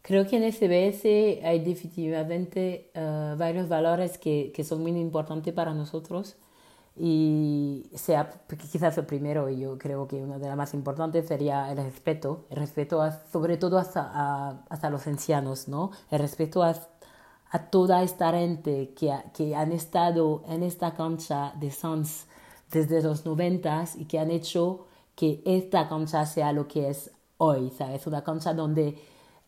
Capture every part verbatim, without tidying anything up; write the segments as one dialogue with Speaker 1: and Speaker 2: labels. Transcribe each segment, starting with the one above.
Speaker 1: Creo que en S B S hay definitivamente eh, varios valores que, que son muy importantes para nosotros y sea quizás el primero, y yo creo que una de las más importantes sería el respeto, el respeto a- sobre todo hasta, a, hasta los ancianos, ¿no? El respeto a, a toda esta gente que, ha- que han estado en esta cancha de Suns desde los noventas y que han hecho que esta cancha sea lo que es hoy, ¿sabes? Una cancha donde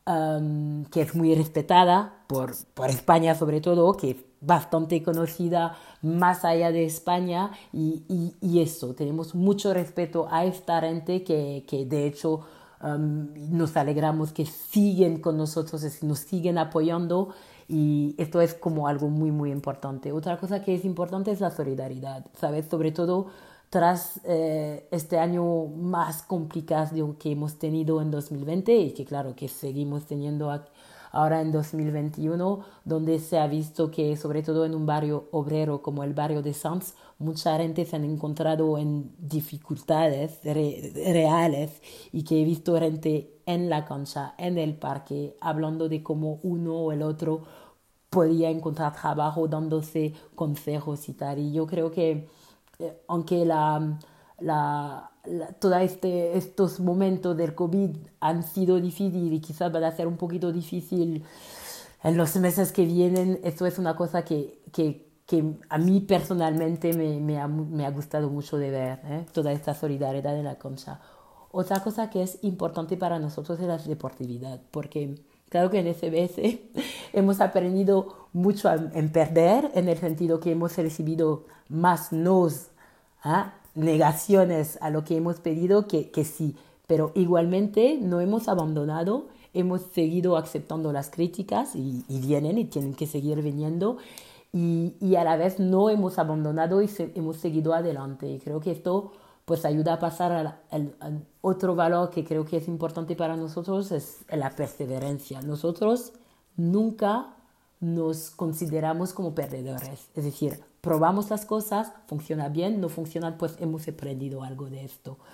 Speaker 1: um, que es muy respetada por, por España sobre todo, que es bastante conocida más allá de España y, y, y eso, tenemos mucho respeto a esta gente que, que de hecho um, nos alegramos que siguen con nosotros, nos siguen apoyando y esto es como algo muy muy importante. Otra cosa que es importante es la solidaridad, ¿sabes? Sobre todo tras eh, este año más complicado que hemos tenido en dos mil veinte y que claro que seguimos teniendo ahora en dos mil veintiuno, donde se ha visto que sobre todo en un barrio obrero como el barrio de Sants, mucha gente se han encontrado en dificultades re reales y que he visto gente en la cancha, en el parque, hablando de cómo uno o el otro podía encontrar trabajo, dándose consejos y tal. Y yo creo que eh, aunque la, la, la, todos este, estos momentos del COVID han sido difíciles y quizás van a ser un poquito difícil en los meses que vienen, esto es una cosa que, que, que a mí personalmente me, me, ha, me ha gustado mucho de ver, ¿eh? Toda esta solidaridad en la cancha. Otra cosa que es importante para nosotros es la deportividad, porque claro que en S B S hemos aprendido mucho en perder, en el sentido que hemos recibido más nos, ¿ah? negaciones a lo que hemos pedido que, que sí, pero igualmente no hemos abandonado, hemos seguido aceptando las críticas y, y vienen y tienen que seguir viniendo y, y a la vez no hemos abandonado y se, hemos seguido adelante. Y creo que esto pues ayuda a pasar al, al, al otro valor que creo que es importante para nosotros, es la perseverancia. Nosotros nunca nos consideramos como perdedores. Es decir, probamos las cosas, funciona bien, no funciona, pues hemos aprendido algo de esto.